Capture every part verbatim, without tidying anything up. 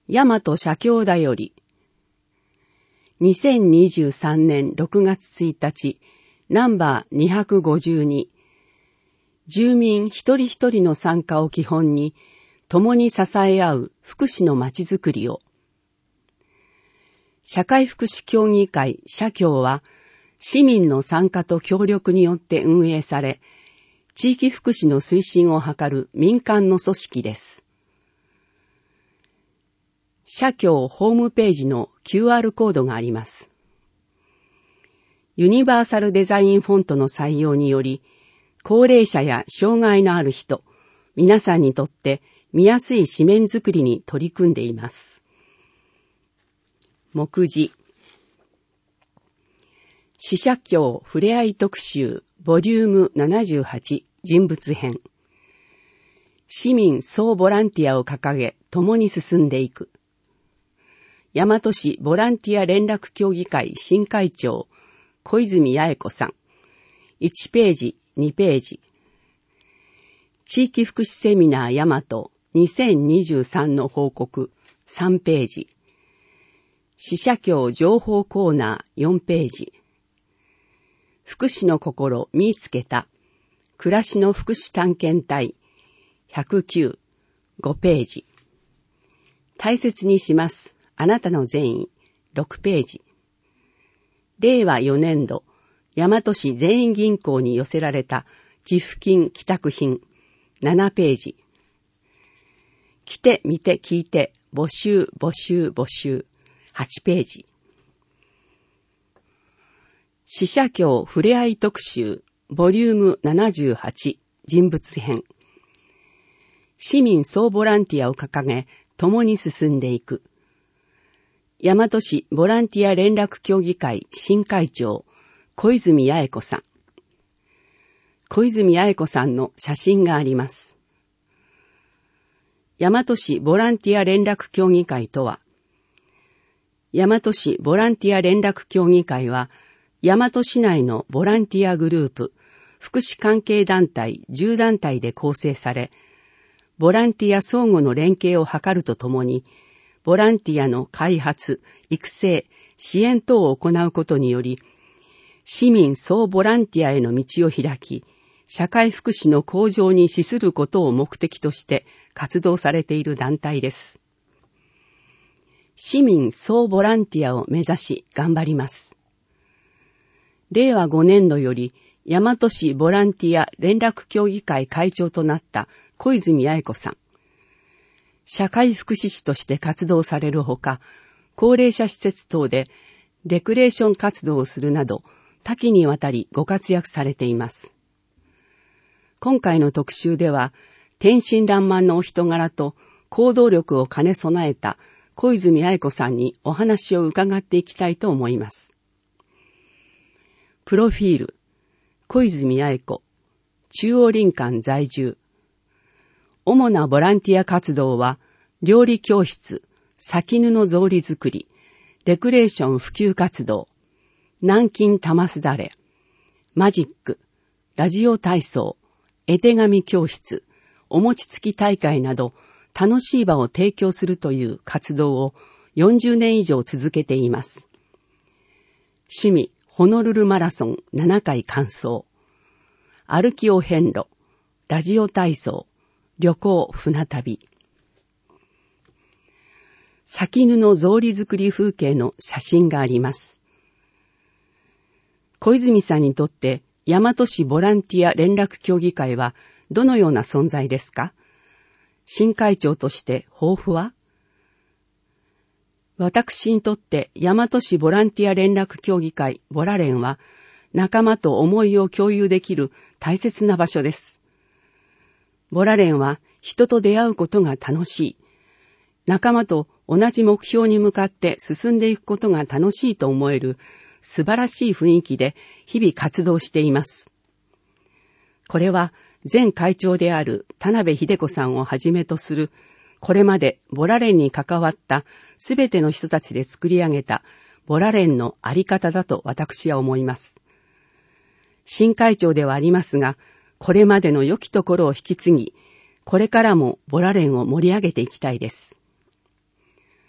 大和社協だより、にせんにじゅうさんねんろくがつついたち、ナンバーにひゃくごじゅうに、住民一人一人の参加を基本に、共に支え合う福祉のまちづくりを。社会福祉協議会社協は、市民の参加と協力によって運営され、地域福祉の推進を図る民間の組織です。社協ホームページの キューアール コードがあります。ユニバーサルデザインフォントの採用により、高齢者や障害のある人、皆さんにとって見やすい紙面作りに取り組んでいます。目次。死者協ふれあい特集ボリュームななじゅうはち人物編。市民総ボランティアを掲げ共に進んでいく。大和市ボランティア連絡協議会新会長小泉八重子さん。いちページ、にページ。地域福祉セミナー大和にせんにじゅうさんの報告さんページ。死者協情報コーナーよんページ。福祉の心見つけた暮らしの福祉探検隊ひゃくきゅう、ごページ。大切にしますあなたの善意ろくページ。れいわよねんど大和市全員銀行に寄せられた寄付金寄託品ななページ。来て見て聞いて募集募集募集はちページ。死者協ふれあい特集ボリュームななじゅうはち人物編。市民総ボランティアを掲げ共に進んでいく。大和市ボランティア連絡協議会新会長小泉八重子さん。小泉八重子さんの写真があります。大和市ボランティア連絡協議会とは、大和市ボランティア連絡協議会は、大和市内のボランティアグループ、福祉関係団体じゅう団体で構成され、ボランティア相互の連携を図るとともに、ボランティアの開発、育成、支援等を行うことにより、市民総ボランティアへの道を開き、社会福祉の向上に資することを目的として活動されている団体です。市民総ボランティアを目指し頑張ります。れいわごねんどより大和市ボランティア連絡協議会会長となった小泉八重子さん。社会福祉士として活動されるほか、高齢者施設等でレクレーション活動をするなど多岐にわたりご活躍されています。今回の特集では、天真爛漫のお人柄と行動力を兼ね備えた小泉八重子さんにお話を伺っていきたいと思います。プロフィール、小泉八重子、中央林間在住。主なボランティア活動は、料理教室、先布草履作り、レクレーション普及活動、南京玉すだれ、マジック、ラジオ体操、絵手紙教室、お餅つき大会など、楽しい場を提供するという活動をよんじゅうねん以上続けています。趣味、ホノルルマラソンななかい完走。歩きお遍路、ラジオ体操、旅行船旅。先布草履作り風景の写真があります。小泉さんにとって大和市ボランティア連絡協議会はどのような存在ですか？新会長として抱負は？私にとって大和市ボランティア連絡協議会ボラ連は仲間と思いを共有できる大切な場所です。ボラ連は人と出会うことが楽しい。仲間と同じ目標に向かって進んでいくことが楽しいと思える素晴らしい雰囲気で日々活動しています。これは前会長である田辺秀子さんをはじめとするこれまでボラ連に関わったすべての人たちで作り上げたボラ連のあり方だと私は思います。新会長ではありますが、これまでの良きところを引き継ぎ、これからもボラ連を盛り上げていきたいです。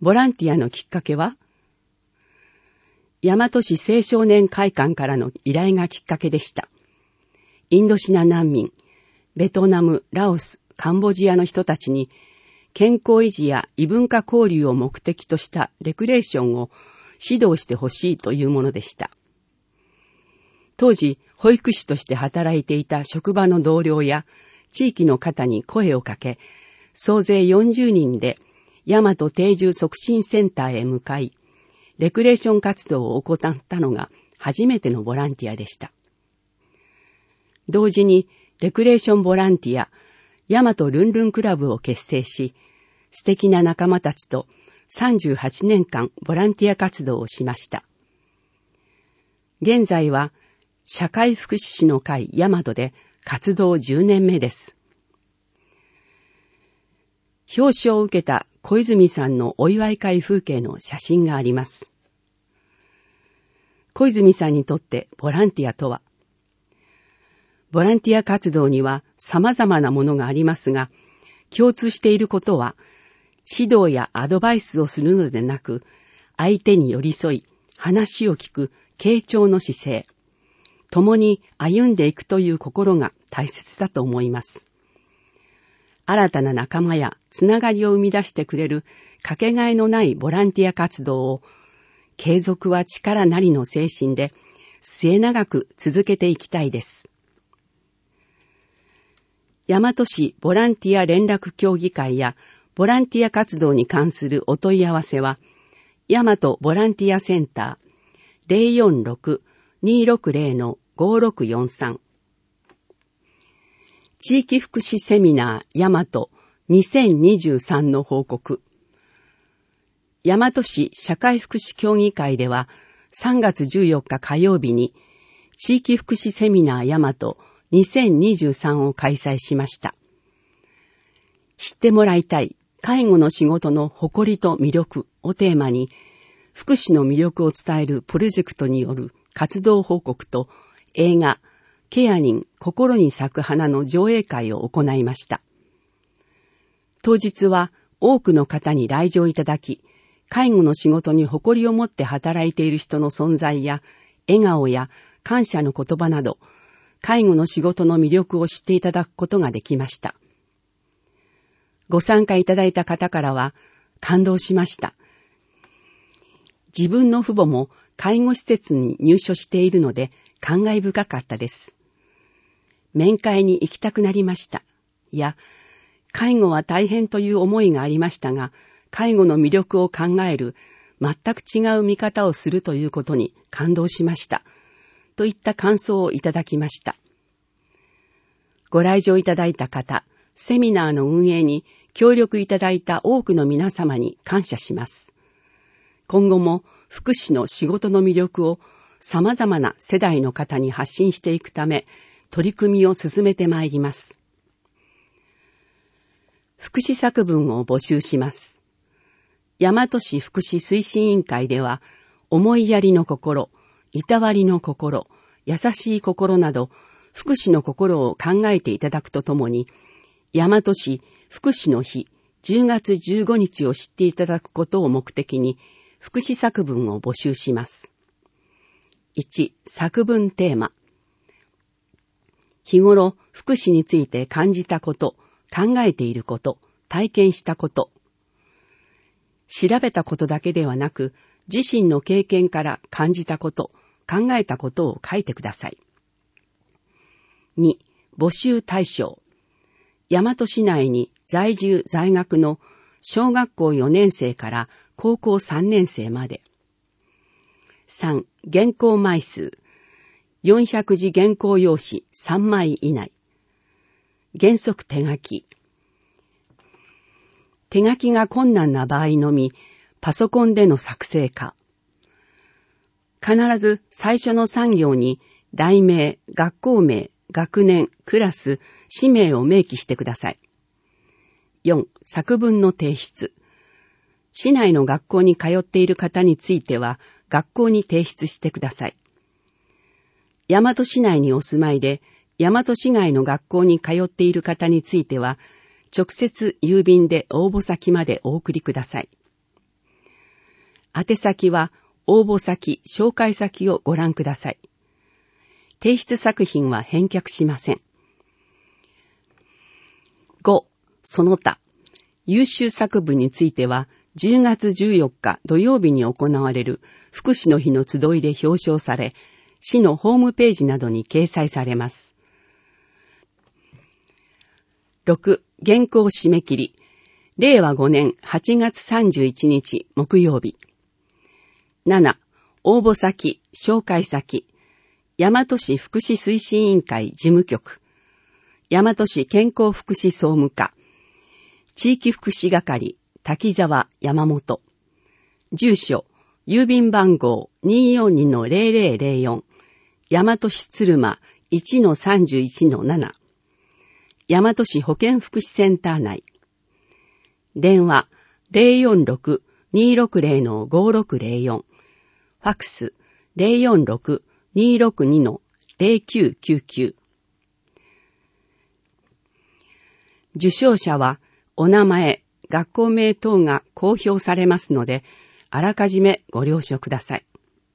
ボランティアのきっかけは、大和市青少年会館からの依頼がきっかけでした。インドシナ難民、ベトナム、ラオス、カンボジアの人たちに健康維持や異文化交流を目的としたレクレーションを指導してほしいというものでした。当時、保育士として働いていた職場の同僚や地域の方に声をかけ、総勢よんじゅうにんで大和定住促進センターへ向かい、レクレーション活動を行ったのが初めてのボランティアでした。同時にレクレーションボランティア、大和ルンルンクラブを結成し、素敵な仲間たちとさんじゅうはちねんかんボランティア活動をしました。現在は社会福祉士の会大和で活動じゅうねんめです。表彰を受けた小泉さんのお祝い会風景の写真があります。小泉さんにとってボランティアとは、ボランティア活動には様々なものがありますが、共通していることは、指導やアドバイスをするのでなく、相手に寄り添い、話を聞く傾聴の姿勢、共に歩んでいくという心が大切だと思います。新たな仲間やつながりを生み出してくれるかけがえのないボランティア活動を、継続は力なりの精神で末永く続けていきたいです。大和市ボランティア連絡協議会やボランティア活動に関するお問い合わせは、大和ボランティアセンター ゼロよんろく にーろくゼロ のごろくよんさん、地域福祉セミナー大和にせんにじゅうさんの報告。大和市社会福祉協議会ではさんがつじゅうよっか火曜日に地域福祉セミナー大和にせんにじゅうさんを開催しました。知ってもらいたい介護の仕事の誇りと魅力をテーマに、福祉の魅力を伝えるプロジェクトによる活動報告と映画ケア人心に咲く花の上映会を行いました。当日は多くの方に来場いただき、介護の仕事に誇りを持って働いている人の存在や笑顔や感謝の言葉など、介護の仕事の魅力を知っていただくことができました。ご参加いただいた方からは、感動しました。自分の父母も介護施設に入所しているので感慨深かったです。面会に行きたくなりました。いや、介護は大変という思いがありましたが、介護の魅力を考える、全く違う見方をするということに感動しました。といった感想をいただきました。ご来場いただいた方、セミナーの運営に協力いただいた多くの皆様に感謝します。今後も福祉の仕事の魅力を様々な世代の方に発信していくため、取り組みを進めてまいります。福祉作文を募集します。大和市福祉推進委員会では、思いやりの心、いたわりの心、優しい心など、福祉の心を考えていただくとともに、大和市福祉の日じゅうがつじゅうごにちを知っていただくことを目的に、福祉作文を募集します。いち、作文テーマ。日頃、福祉について感じたこと、考えていること、体験したこと。調べたことだけではなく、自身の経験から感じたこと、考えたことを書いてください。に、募集対象。大和市内に在住在学の小学校よねんせいから高校さんねんせいまで。さん、原稿枚数。よんひゃくじ原稿用紙さんまい以内。原則手書き。手書きが困難な場合のみ、パソコンでの作成か。必ず最初のさん行に題名、学校名、学年、クラス、氏名を明記してください。よん、作文の提出。市内の学校に通っている方については、学校に提出してください。大和市内にお住まいで、大和市外の学校に通っている方については、直接郵便で応募先までお送りください。 宛先は応募先、紹介先をご覧ください。提出作品は返却しません。ご. その他、優秀作文については、じゅうがつじゅうよっか土曜日に行われる福祉の日の集いで表彰され、市のホームページなどに掲載されます。ろく. 原稿締め切り。れいわごねんはちがつさんじゅういちにち木曜日。なな. 応募先、紹介先。大和市福祉推進委員会事務局。大和市健康福祉総務課。地域福祉係、滝沢山本。住所、郵便番号 にーよんにのぜろぜろぜろよん。大和市鶴間 いちのさんじゅういちのなな。大和市保健福祉センター内。電話 ぜろよんろく にーろくぜろのごろくぜろよん。ファックス ぜろよんろく にーろくにのぜろきゅうきゅうきゅう。受賞者はお名前、学校名等が公表されますので、あらかじめご了承ください。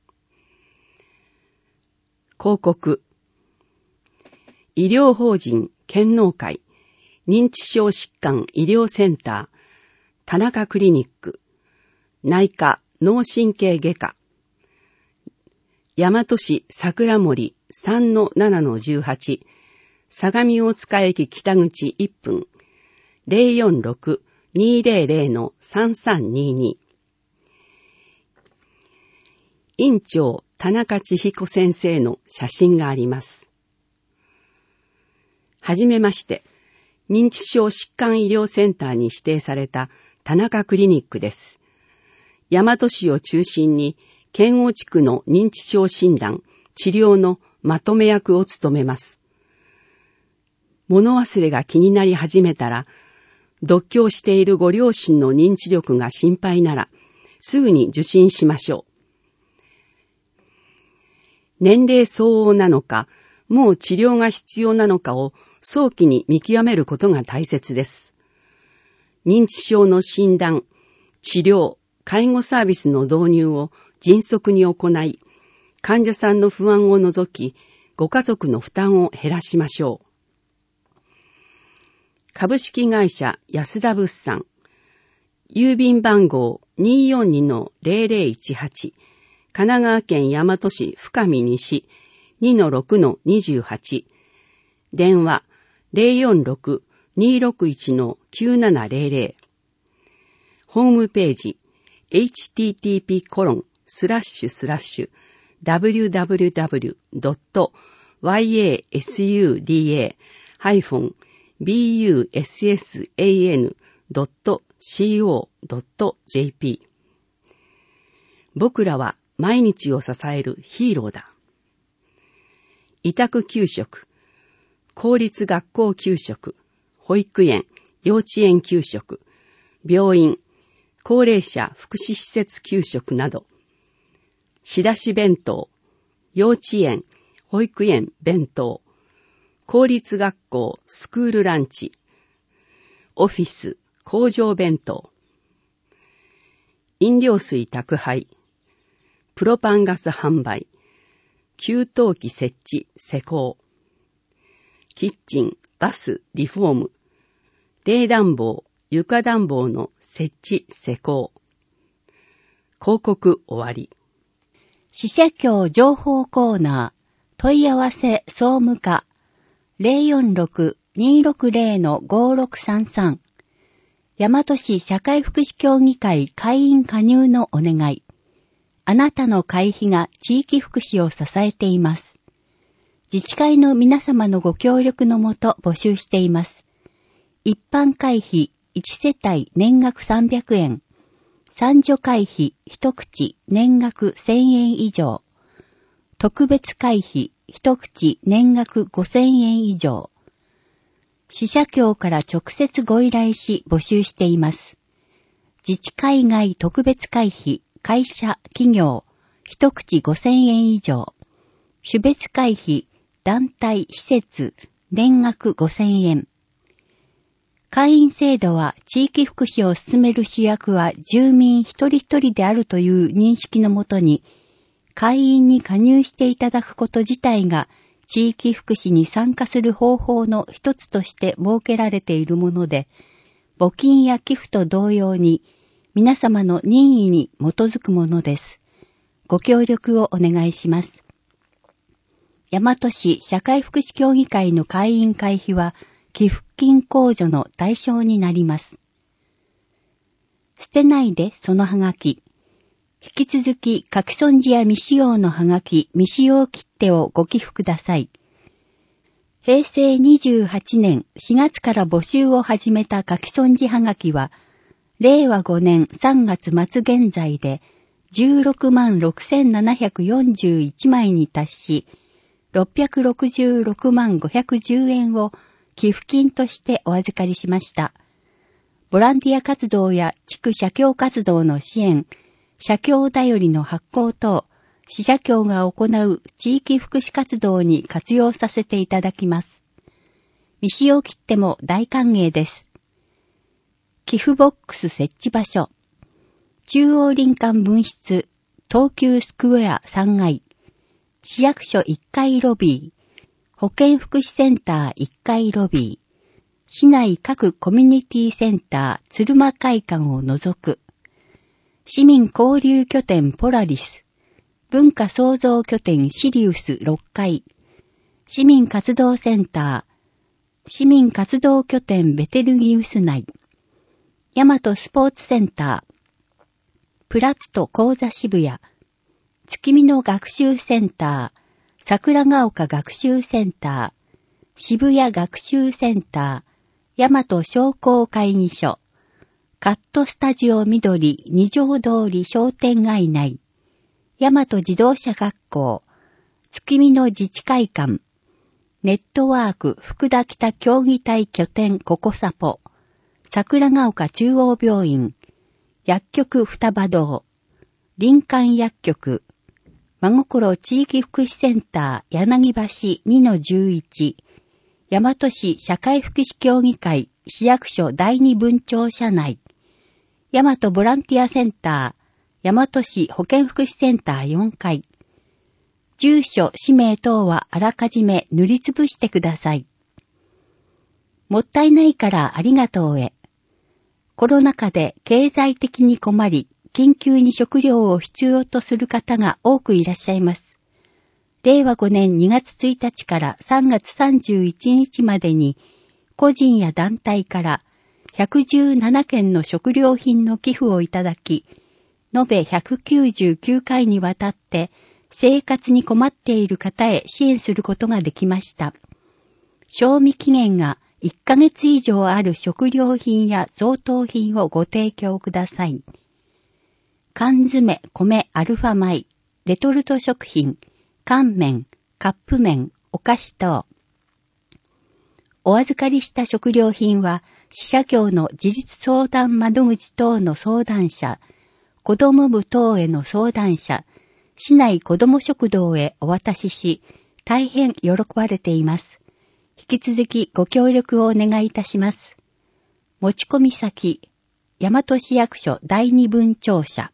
広告。医療法人健脳会認知症疾患医療センター田中クリニック内科脳神経外科大和市桜森 さんのななのじゅうはち 相模大塚駅北口いっぷん ぜろよんろく にーぜろぜろのさんさんにーに。院長田中千彦先生の写真があります。はじめまして、認知症疾患医療センターに指定された田中クリニックです。大和市を中心に、県央地区の認知症診断、治療のまとめ役を務めます。物忘れが気になり始めたら、独居しているご両親の認知力が心配なら、すぐに受診しましょう。年齢相応なのか、もう治療が必要なのかを早期に見極めることが大切です。認知症の診断、治療、介護サービスの導入を迅速に行い、患者さんの不安を除き、ご家族の負担を減らしましょう。株式会社安田物産、郵便番号 にーよんにのぜろぜろいちはち、神奈川県大和市深見西 にのろくのにじゅうはち、電話 ぜろよんろく にーろくいちのきゅうななぜろぜろ、ホームページ エイチティーティーピーコロンスラッシュスラッシュダブリューダブリューダブリュードットワイエーエスユーディーエーハイフンビーユーエスエスエーエヌドットシーオードットジェーピー。僕らは毎日を支えるヒーローだ。委託給食、公立学校給食、保育園、幼稚園給食、病院、高齢者福祉施設給食など、仕出し弁当、幼稚園、保育園弁当、公立学校スクールランチ、オフィス、工場弁当、飲料水宅配、プロパンガス販売、給湯器設置施工、キッチン、バス、リフォーム、冷暖房、床暖房の設置施工。広告終わり。 支社協情報コーナー、問い合わせ総務課ぜろよんろく にーろくぜろのごろくさんさん。大和市社会福祉協議会会員加入のお願い。あなたの会費が地域福祉を支えています。自治会の皆様のご協力のもと募集しています。一般会費いち世帯年額さんびゃくえん。三女会費一口年額せんえん以上。特別会費一口年額ごせんえん以上。支社協から直接ご依頼し募集しています。自治会外特別会費、会社、企業、一口ごせんえん以上。種別会費、団体、施設、年額ごせんえん。 会員制度は地域福祉を進める主役は住民一人一人であるという認識のもとに、会員に加入していただくこと自体が地域福祉に参加する方法の一つとして設けられているもので、募金や寄付と同様に皆様の任意に基づくものです。ご協力をお願いします。大和市社会福祉協議会の会員会費は寄付金控除の対象になります。捨てないでそのハガキ。引き続き書き損じや未使用のハガキ、未使用切手をご寄付ください。へいせいにじゅうはちねんしがつから募集を始めた書き損じハガキは、れいわごねんさんがつまつ現在でじゅうろくまんろくせんななひゃくよんじゅういちまいに達し、ろっぴゃくろくじゅうろくまんごひゃくじゅうえんを寄付金としてお預かりしました。ボランティア活動や地区社協活動の支援、社協だよりの発行等、市社協が行う地域福祉活動に活用させていただきます。未使用切手も大歓迎です。寄付ボックス設置場所。中央林間分室、東急スクエアさんがい。市役所いっかいロビー。保健福祉センターいっかいロビー。市内各コミュニティセンター鶴間会館を除く。市民交流拠点ポラリス。文化創造拠点シリウスろっかい。市民活動センター。市民活動拠点ベテルギウス内。大和スポーツセンター。プラット講座渋谷。月見の学習センター。桜ヶ丘学習センター。渋谷学習センター。大和商工会議所。カットスタジオ緑二条通り商店街内。大和自動車学校。月見の自治会館。ネットワーク福田北協議体拠点ココサポ。桜ヶ丘中央病院。薬局双葉堂。林間薬局。真心地域福祉センター柳橋 にのじゅういち。大和市社会福祉協議会市役所第二分庁舎内。大和ボランティアセンター、大和市保健福祉センターよんかい。住所、氏名等はあらかじめ塗りつぶしてください。もったいないからありがとうへ。コロナ禍で経済的に困り、緊急に食料を必要とする方が多くいらっしゃいます。れいわごねんにがつついたちからさんがつさんじゅういちにちまでに、個人や団体からひゃくじゅうななけんの食料品の寄付をいただき、延べひゃくきゅうじゅうきゅうかいにわたって生活に困っている方へ支援することができました。賞味期限がいっかげつ以上ある食料品や贈答品をご提供ください。缶詰、米、アルファ米、レトルト食品、乾麺、カップ麺、お菓子等。お預かりした食料品は、市社協の自立相談窓口等の相談者、子ども部等への相談者、市内子ども食堂へお渡しし、大変喜ばれています。引き続きご協力をお願いいたします。持ち込み先、大和市役所第二分庁舎。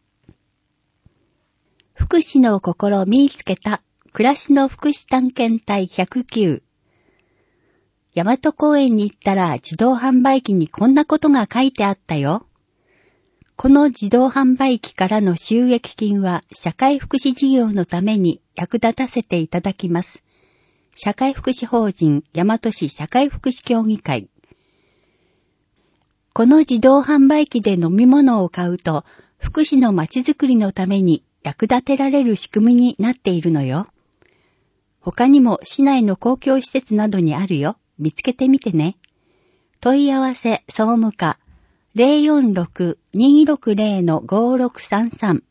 福祉の心見つけた、暮らしの福祉探検隊ひゃくきゅう。大和公園に行ったら自動販売機にこんなことが書いてあったよ。この自動販売機からの収益金は社会福祉事業のために役立たせていただきます。社会福祉法人大和市社会福祉協議会。この自動販売機で飲み物を買うと福祉のまちづくりのために役立てられる仕組みになっているのよ。他にも市内の公共施設などにあるよ。見つけてみてね。問い合わせ総務課 ゼロよんろく にーろくゼロ のごろくさんさん。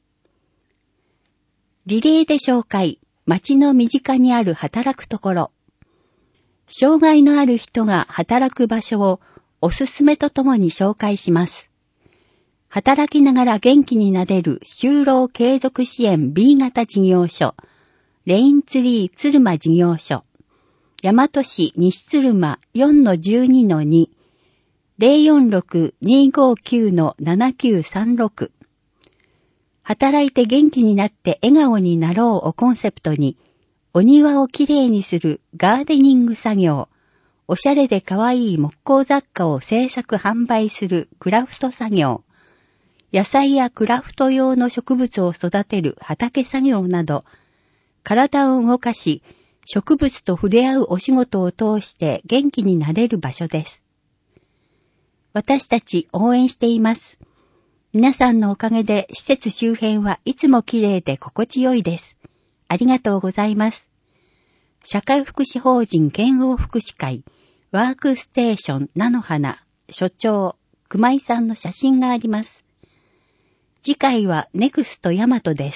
リレーで紹介、町の身近にある働くところ。障害のある人が働く場所をおすすめとともに紹介します。働きながら元気になれる就労継続支援 ビー 型事業所、レインツリー鶴間事業所。大和市西鶴間 よんのじゅうにのに、 ゼロよんろく にーごーきゅう のななきゅうさんろく。働いて元気になって笑顔になろうをコンセプトに、お庭をきれいにするガーデニング作業、おしゃれでかわいい木工雑貨を製作販売するクラフト作業、野菜やクラフト用の植物を育てる畑作業など、体を動かし、植物と触れ合うお仕事を通して元気になれる場所です。私たち応援しています。皆さんのおかげで施設周辺はいつもきれいで心地よいです。ありがとうございます。社会福祉法人健康福祉会ワークステーション菜の花所長熊井さんの写真があります。次回はネクストヤマトです。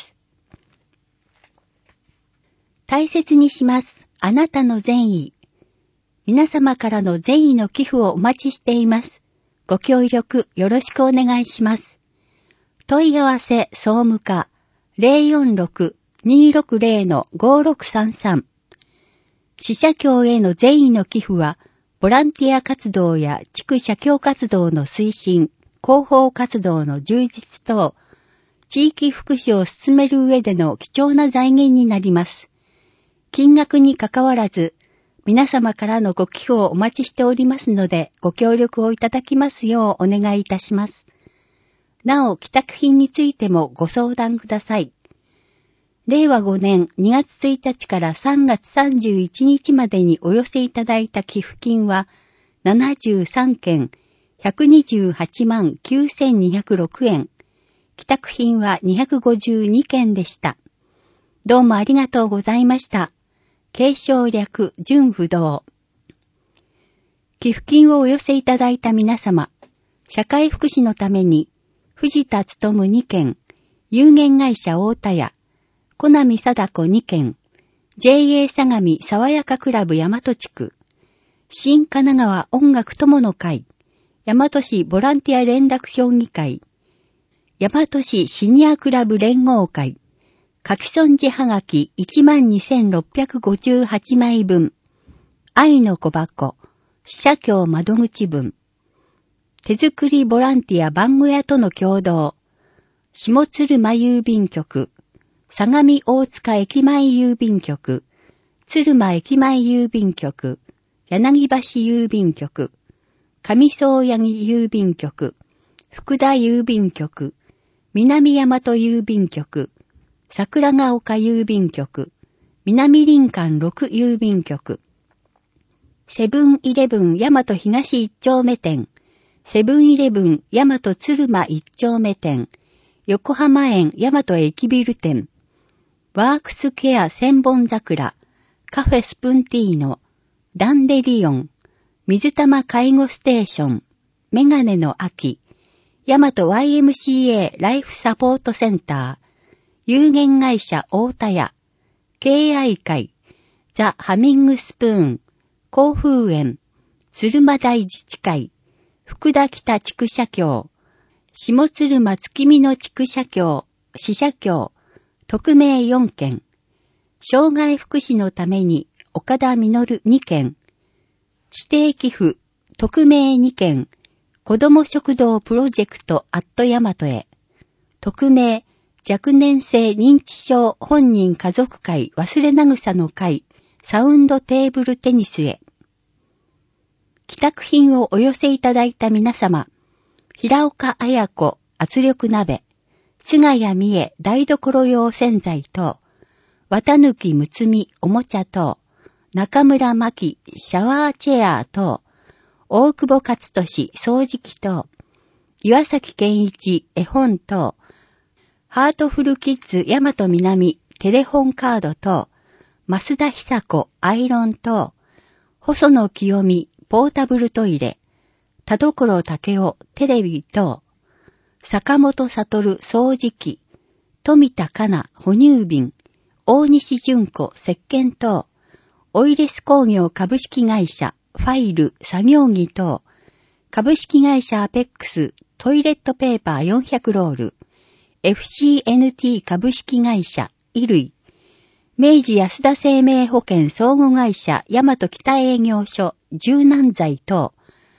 大切にします。あなたの善意。皆様からの善意の寄付をお待ちしています。ご協力よろしくお願いします。問い合わせ総務課 ゼロよんろく にーろくゼロ のごろくさんさん。死者協への善意の寄付は、ボランティア活動や地区社協活動の推進、広報活動の充実等、地域福祉を進める上での貴重な財源になります。金額にかかわらず、皆様からのご寄付をお待ちしておりますので、ご協力をいただきますようお願いいたします。なお、帰宅品についてもご相談ください。れいわごねんにがつついたちからさんがつさんじゅういちにちまでにお寄せいただいた寄付金はななじゅうさんけんひゃくにじゅうはちまんきゅうせんにひゃくろくえん。帰宅品はにひゃくごじゅうにけんでした。どうもありがとうございました。継承略純不動。寄付金をお寄せいただいた皆様、社会福祉のために、藤田勉にけん、有限会社大田屋、小波貞子にけん、ジェーエー 相模爽やかクラブ大和地区、新神奈川音楽友の会、大和市ボランティア連絡協議会、大和市シニアクラブ連合会、書き損じはがき いちまんにせんろっぴゃくごじゅうはちまいぶん、愛の小箱、死者協窓口分、手作りボランティア番小屋との共同、下鶴間郵便局、相模大塚駅前郵便局、鶴間駅前郵便局、柳橋郵便局、上総八木郵便局、福田郵便局、南大和郵便局、桜ヶ丘郵便局、南林間ろく郵便局、セブンイレブン大和東一丁目店、セブンイレブン大和鶴間一丁目店、横浜園大和駅ビル店、ワークスケア千本桜、カフェスプンティーノ、ダンデリオン、水玉介護ステーション、メガネの秋、大和 ワイエムシーエー ライフサポートセンター、有限会社大田屋、敬愛会、ザ・ハミングスプーン、甲風園、鶴間台自治会、福田北地区社協、下鶴間月見の地区社協、支社協、匿名よんけん、障害福祉のために岡田実にけん、指定寄付、匿名にけん、子ども食堂プロジェクトアットヤマトへ、匿名、若年性認知症本人家族会忘れなぐさの会サウンドテーブルテニスへ。帰宅品をお寄せいただいた皆様、平岡綾子圧力鍋、菅谷美恵台所用洗剤等、綿貫むつみおもちゃ等、中村真希シャワーチェア等、大久保勝利掃除機等、岩崎健一絵本等、ハートフルキッズ大和南テレホンカード等、増田久子アイロン等、細野清美ポータブルトイレ、田所武雄テレビ等、坂本悟掃除機、富田かな哺乳瓶、大西純子石鹸等、オイレス工業株式会社ファイル作業着等、株式会社アペックストイレットペーパーよんひゃくロール、エフシーエヌティー 株式会社衣類、明治安田生命保険相互会社大和北営業所柔軟剤等、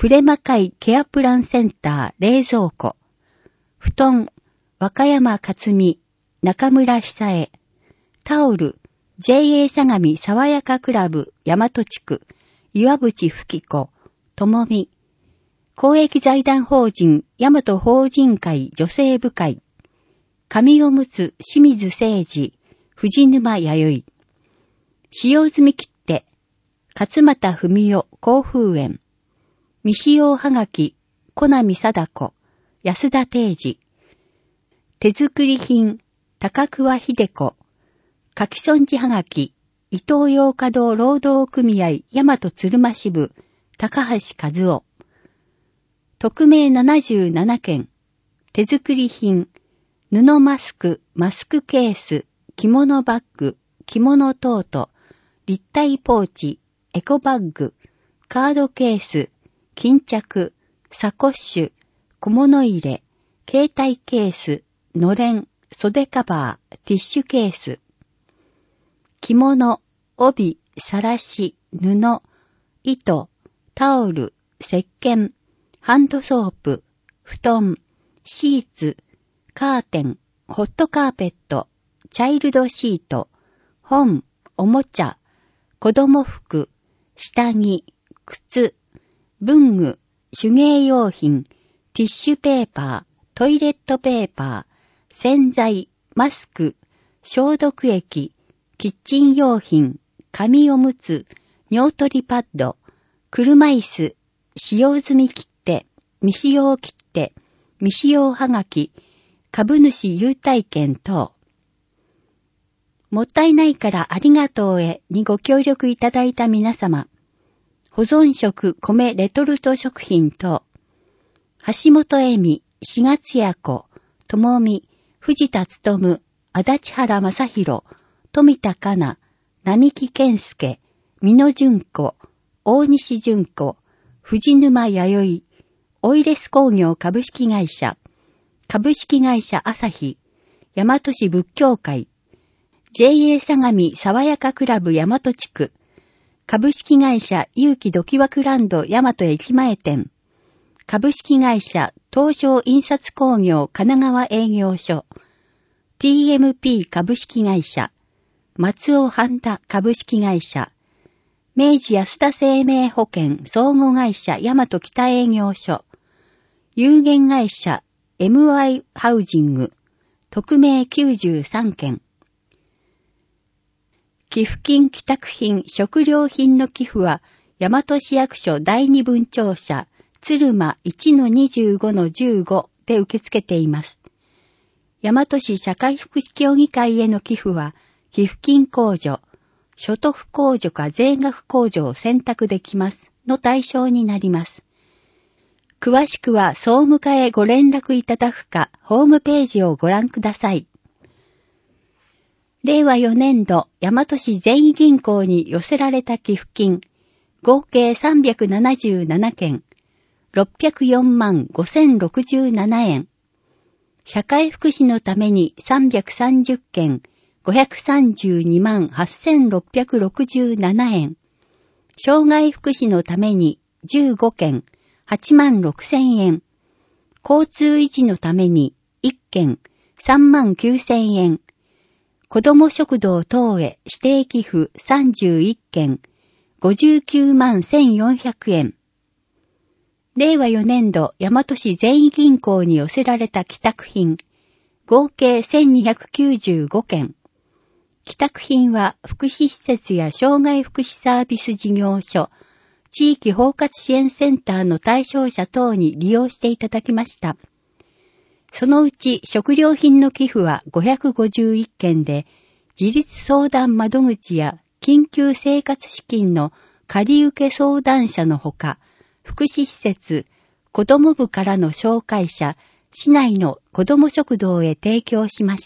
プレマ会ケアプランセンター冷蔵庫、布団、和歌山克美、中村久江、タオル、ジェーエー 相模爽やかクラブ大和地区、岩渕吹子、ともみ、公益財団法人大和法人会女性部会、紙おむつ清水誠二、藤沼弥生、使用済み切手、勝又文代甲風園、未使用はがき、小波貞子、安田定治、手作り品、高桑秀子、書き損じはがき、伊東洋華堂労働組合大和鶴間支部、高橋和夫、匿名ななじゅうななけん、手作り品、布マスク、マスクケース、着物バッグ、着物トート、立体ポーチ、エコバッグ、カードケース、巾着、サコッシュ、小物入れ、携帯ケース、のれん、袖カバー、ティッシュケース、着物、帯、さらし、布、糸、タオル、石鹸、ハンドソープ、布団、シーツ、カーテン、ホットカーペット、チャイルドシート、本、おもちゃ、子供服、下着、靴、文具、手芸用品、ティッシュペーパー、トイレットペーパー、洗剤、マスク、消毒液、キッチン用品、紙おむつ、尿取りパッド、車椅子、使用済み切手、未使用切手、未使用はがき、株主優待券等。もったいないからありがとうへにご協力いただいた皆様、保存食米レトルト食品等、橋本恵美、四月也子、ともみ、藤田勉、足立原正宏、富田かな、並木健介、美濃純子、大西純子、藤沼弥生、オイレス工業株式会社、株式会社朝日、大和市仏教会、ジェーエー 相模爽やかクラブ大和地区、株式会社勇気ドキワクランド大和駅前店、株式会社東証印刷工業神奈川営業所、ティーエムピー 株式会社、松尾半田株式会社、明治安田生命保険総合会社大和北営業所、有限会社 エムアイ ハウジング、匿名きゅうじゅうさんけん。寄付金寄託品食料品の寄付は、大和市役所第二分庁舎、鶴間 いちのにじゅうごのじゅうご で受け付けています。大和市社会福祉協議会への寄付は、寄付金控除、所得控除か税額控除を選択できますの対象になります。詳しくは総務課へご連絡いただくか、ホームページをご覧ください。れいわよねんど、大和市全域銀行に寄せられた寄付金、合計さんびゃくななじゅうななけん、ろっぴゃくよんまんごせんろくじゅうななえん。社会福祉のためにさんびゃくさんじゅっけん、ごひゃくさんじゅうにまんはっせんろっぴゃくろくじゅうななえん。障害福祉のためにじゅうごけん、はちまんろくせんえん。交通維持のためにいっけん、さんまんきゅうせんえん。子ども食堂等へ指定寄付さんじゅういっけん、ごじゅうきゅうまんせんよんひゃくえん。れいわよねんど、大和市全域銀行に寄せられた寄託品、合計せんにひゃくきゅうじゅうごけん。寄託品は福祉施設や障害福祉サービス事業所、地域包括支援センターの対象者等に利用していただきました。そのうち食料品の寄付はごひゃくごじゅういっけんで、自立相談窓口や緊急生活資金の借受相談者のほか、福祉施設、子ども部からの紹介者、市内の子ども食堂へ提供しました。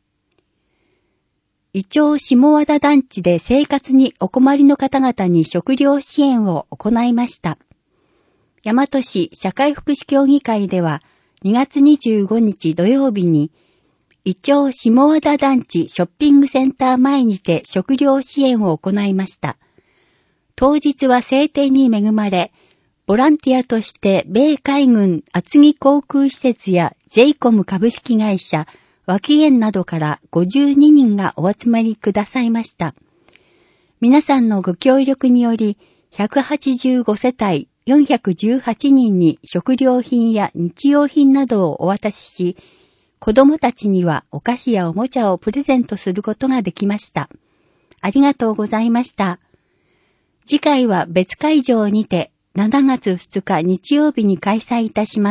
伊町下和田団地で生活にお困りの方々に食料支援を行いました。大和市社会福祉協議会ではにがつにじゅうごにち土曜日に伊町下和田団地ショッピングセンター前にて食料支援を行いました。当日は晴天に恵まれ、 ボランティアとして米海軍厚木航空施設や ジェイコム 株式会社、脇園などからごじゅうににんがお集まりくださいました。皆さんのご協力により、ひゃくはちじゅうごせたいよんひゃくじゅうはちにんに食料品や日用品などをお渡しし、子供たちにはお菓子やおもちゃをプレゼントすることができました。ありがとうございました。次回は別会場にてしちがつふつか日曜日に開催いたします。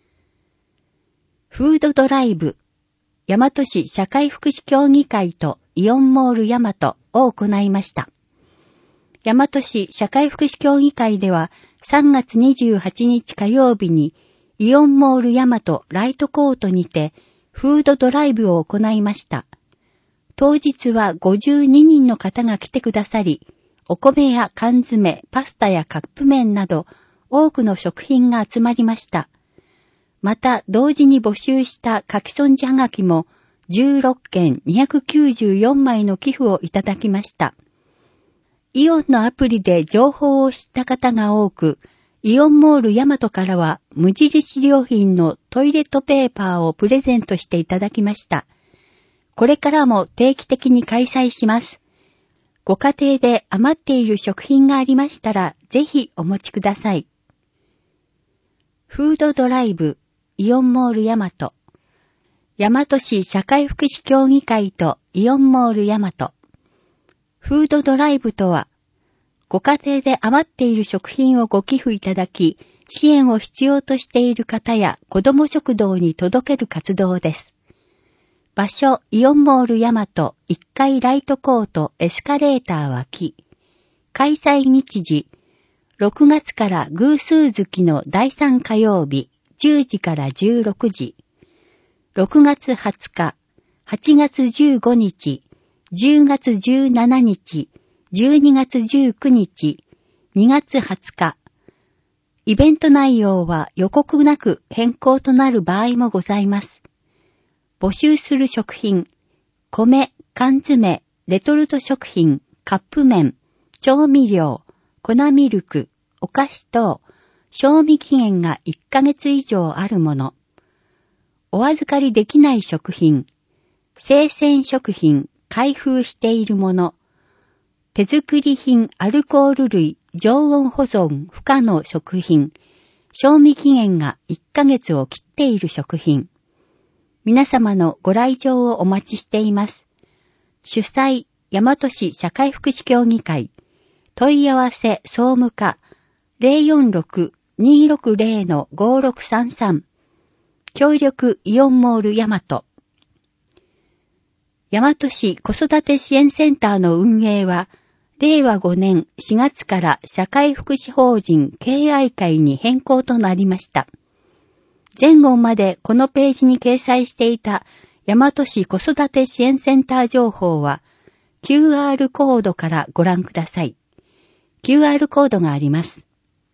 フードドライブ、大和市社会福祉協議会とイオンモール大和を行いました。大和市社会福祉協議会ではさんがつにじゅうはちにち火曜日にイオンモール大和ライトコートにてフードドライブを行いました。当日はごじゅうににんの方が来てくださり、お米や缶詰、パスタやカップ麺など多くの食品が集まりました。また同時に募集した書き損じはがきもじゅうろっけんにひゃくきゅうじゅうよんまいの寄付をいただきました。イオンのアプリで情報を知った方が多く、イオンモール大和からは無印良品のトイレットペーパーをプレゼントしていただきました。これからも定期的に開催します。ご家庭で余っている食品がありましたら、ぜひお持ちください。フードドライブ、イオンモール大和。大和市社会福祉協議会とイオンモール大和。フードドライブとは、ご家庭で余っている食品をご寄付いただき、支援を必要としている方や子ども食堂に届ける活動です。場所、イオンモール大和いっかいライトコートエスカレーター脇。開催日時、ろくがつから偶数月のだいさん火曜日、じゅうじからじゅうろくじ。ろくがつはつか、はちがつじゅうごにち、じゅうがつじゅうしちにち、じゅうにがつじゅうくにち、にがつはつか。イベント内容は予告なく変更となる場合もございます。募集する食品、米、缶詰、レトルト食品、カップ麺、調味料、粉ミルク、お菓子等、賞味期限がいっかげつ以上あるもの、お預かりできない食品、生鮮食品、開封しているもの、手作り品アルコール類、常温保存不可の食品、賞味期限がいっかげつを切っている食品、皆様のご来場をお待ちしています。主催、大和市社会福祉協議会、問い合わせ総務課 ゼロよんろく にーろくゼロ のごろくさんさん、協力イオンモール大和。大和市子育て支援センターの運営は、れいわごねんしがつから社会福祉法人敬愛会に変更となりました。前後までこのページに掲載していた大和市子育て支援センター情報は キューアール コードからご覧ください。キューアール コードがあります。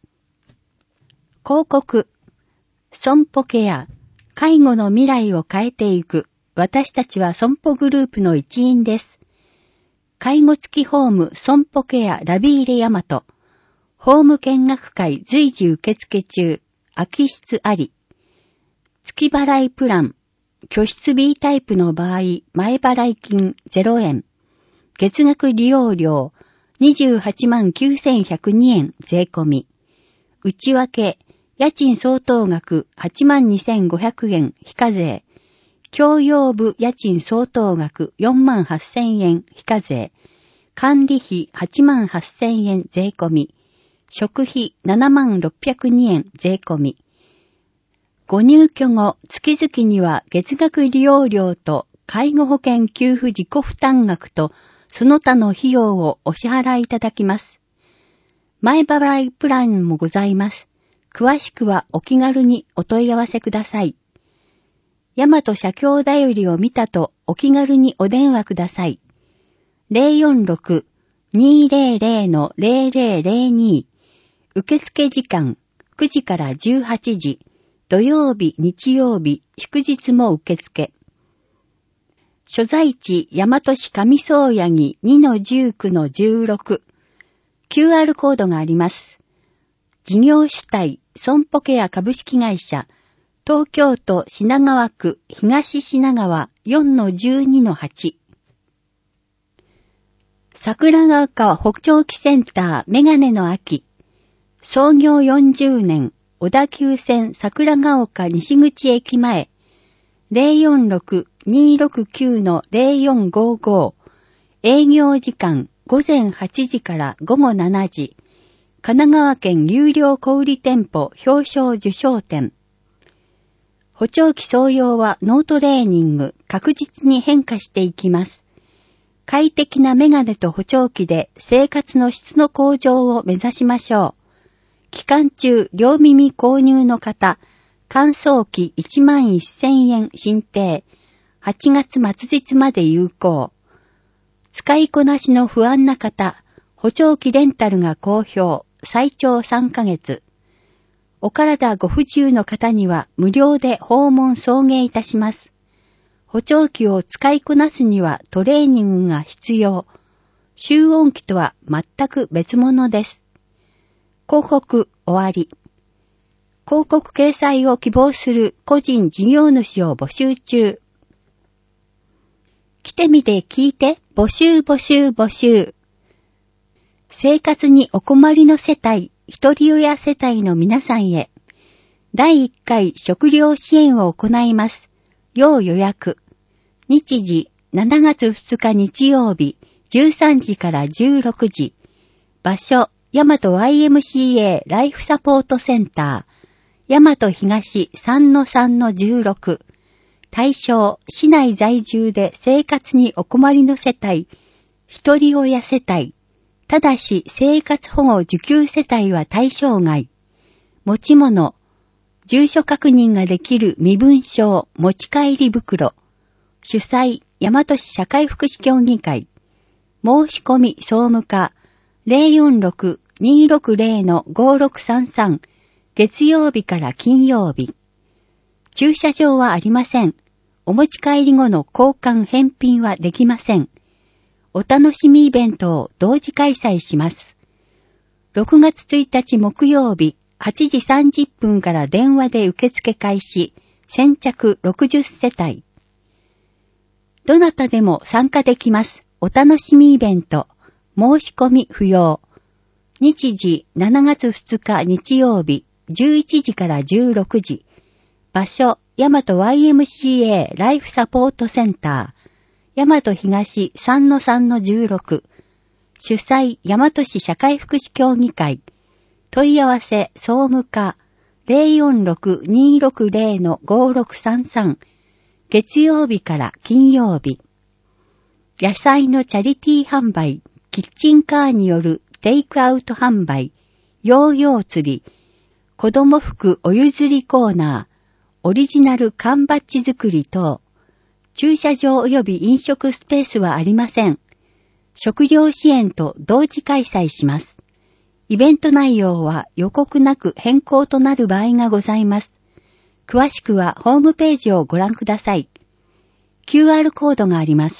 広告。損保ケア。介護の未来を変えていく。私たちは損保グループの一員です。介護付きホーム損保ケアラビーレ大和。ホーム見学会随時受付中。空き室あり。月払いプラン。居室 B タイプの場合、前払い金ゼロえん。月額利用料にじゅうはちまんきゅうせんひゃくにえん税込み。内訳、家賃相当額はちまんにせんごひゃくえん非課税。共用部家賃相当額よんまんはっせんえん非課税。管理費はちまんはっせんえん税込み。食費ななまんろっぴゃくにえん税込み。ご入居後、月々には月額利用料と介護保険給付自己負担額とその他の費用をお支払いいただきます。前払いプランもございます。詳しくはお気軽にお問い合わせください。大和社協だよりを見たとお気軽にお電話ください。ゼロよんろく にーぜろぜろ のゼロゼロゼロに。受付時間くじからじゅうはちじ。土曜日、日曜日、祝日も受付。所在地、大和市上総八木 にのじゅうきゅうのじゅうろく。キューアール コードがあります。 事業主体損保ケア株式会社東京都品川区東品川 よんのじゅうにのはち 桜ヶ丘補聴器センターメガネの秋創業よんじゅうねん小田急線桜ヶ丘西口駅前 ゼロよんろく にーろくきゅう のゼロよんごご営業時間午前はちじから午後しちじ神奈川県有料小売店舗表彰受賞展補聴器装用はノートレーニング確実に変化していきます。快適なメガネと補聴器で生活の質の向上を目指しましょう。期間中、両耳購入の方、乾燥機いちまんせんえん申請、はちがつ末日まで有効。使いこなしの不安な方、補聴器レンタルが好評、最長さんかげつ。お体ご不自由の方には無料で訪問送迎いたします。補聴器を使いこなすにはトレーニングが必要。集音器とは全く別物です。広告終わり。広告掲載を希望する個人事業主を募集中。来てみて聞いて募集募集募集。生活にお困りの世帯、一人親世帯の皆さんへ、だいいっかい食料支援を行います。要予約。日時、しちがつふつか日曜日、じゅうさんじからじゅうろくじ。場所、大和 ワイエムシーエー ライフサポートセンター。大和東 さんのさんのじゅうろく。対象、市内在住で生活にお困りの世帯、一人親世帯。ただし生活保護受給世帯は対象外。持ち物、住所確認ができる身分証、持ち帰り袋。主催、大和市社会福祉協議会。申し込み総務課 ゼロよんろく にーろくゼロ のごろくさんさん月曜日から金曜日。駐車場はありません。お持ち帰り後の交換返品はできません。お楽しみイベントを同時開催します。ろくがつついたち木曜日はちじさんじゅっぷんから電話で受付開始。先着ろくじゅっせたい。どなたでも参加できます。お楽しみイベント。申し込み不要。日時しちがつふつか日曜日じゅういちじからじゅうろくじ。場所、大和 ワイエムシーエー ライフサポートセンター。大和東 さんのさんのじゅうろく。主催、大和市社会福祉協議会。問い合わせ、総務課 ゼロよんろく にーろくゼロ のごろくさんさん。月曜日から金曜日。野菜のチャリティー販売、キッチンカーによるテイクアウト販売、ヨーヨー釣り、子供服お譲りコーナー、オリジナル缶バッジ作り等。駐車場及び飲食スペースはありません。食料支援と同時開催します。イベント内容は予告なく変更となる場合がございます。詳しくはホームページをご覧ください。キューアール コードがあります。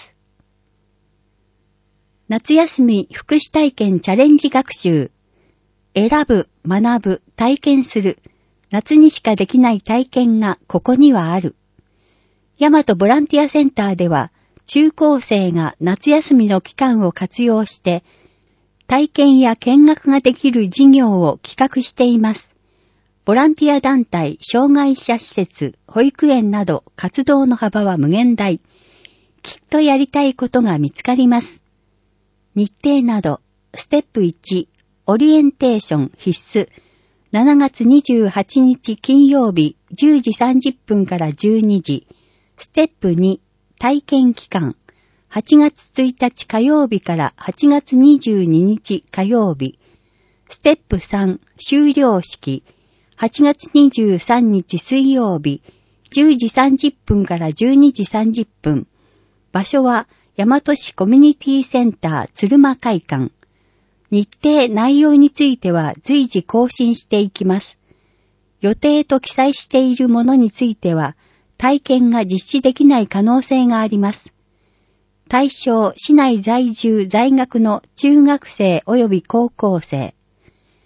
夏休み福祉体験チャレンジ学習。選ぶ、学ぶ、体験する。夏にしかできない体験がここにはある。大和ボランティアセンターでは、中高生が夏休みの期間を活用して、体験や見学ができる事業を企画しています。ボランティア団体、障害者施設、保育園など活動の幅は無限大。きっとやりたいことが見つかります。日程など、ステップいち、オリエンテーション必須。しちがつにじゅうはちにち金曜日じゅうじさんじゅっぷんからじゅうにじ。ステップに、体験期間。はちがつついたち火曜日からはちがつにじゅうににち火曜日。ステップさん、修了式。はちがつにじゅうさんにち水曜日。じゅうじさんじゅっぷんからじゅうにじさんじゅっぷん。場所は、大和市コミュニティセンター鶴間会館。日程内容については随時更新していきます。予定と記載しているものについては、体験が実施できない可能性があります。対象、市内在住在学の中学生及び高校生。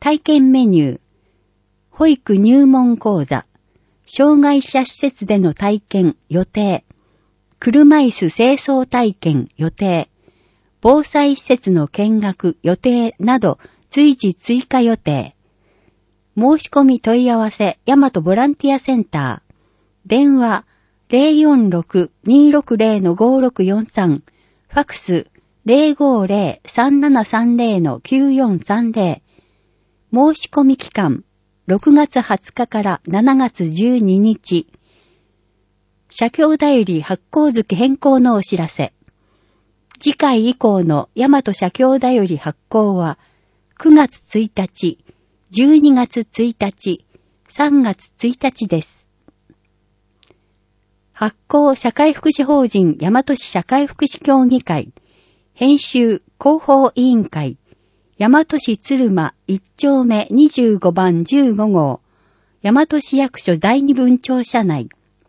体験メニュー、保育入門講座、障害者施設での体験予定、車椅子清掃体験予定、防災施設の見学予定など随時追加予定。申し込み問い合わせ、大和ボランティアセンター。電話 ゼロよんろく にーろくゼロ ごろくよんさん。ファックス ゼロごゼロ さんななさんゼロ きゅうよんさんゼロ。申し込み期間、ろくがつはつかからしちがつじゅうににち。社協だより発行月変更のお知らせ。次回以降の大和社協だより発行はくがつついたち、じゅうにがつついたち、さんがつついたちです。発行社会福祉法人大和市社会福祉協議会、編集広報委員会、大和市鶴間いっちょうめにじゅうごばんじゅうごごう、大和市役所第二分庁舎内。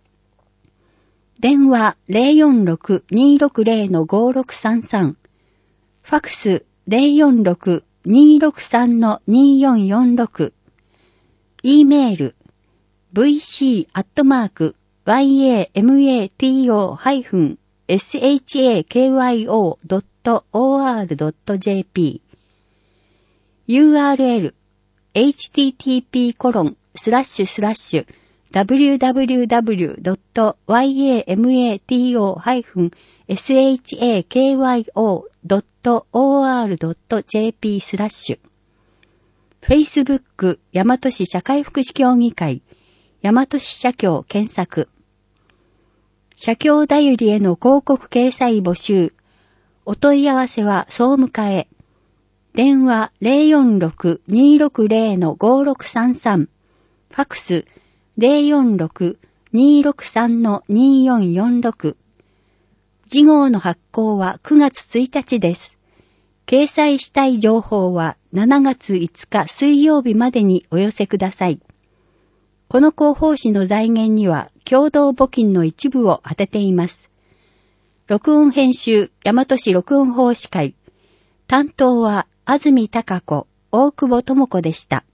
電話 ゼロよんろく にーろくゼロ ごろくさんさん。ファックス ゼロよんろく にーろくさん にーよんよんろく。e メール ブイシー アットマーク ワイエーエムエーティーオー エスエイチエーケーワイオー ドット オーアール ドット ジェーピー。ユーアールエル エイチティーティーピー コロン スラッシュスラッシュ ダブリューダブリューダブリュー ドット ワイエーエムエーティーオー エスエイチエーケーワイオー ドット オーアール ドット ジェーピー スラッシュ。Facebook 大和市社会福祉協議会大和市社協検索。社協だよりへの広告掲載募集。お問い合わせは総務課へ。電話 ゼロよんろく にーろくゼロ ごろくさんさん。ファックス ゼロよんろく にーろくさん にーよんよんろく。次号の発行はくがつついたちです。掲載したい情報はしちがついつか水曜日までにお寄せください。この広報誌の財源には共同募金の一部を当てています。録音編集大和市録音奉仕会。担当は安住貴子、大久保智子でした。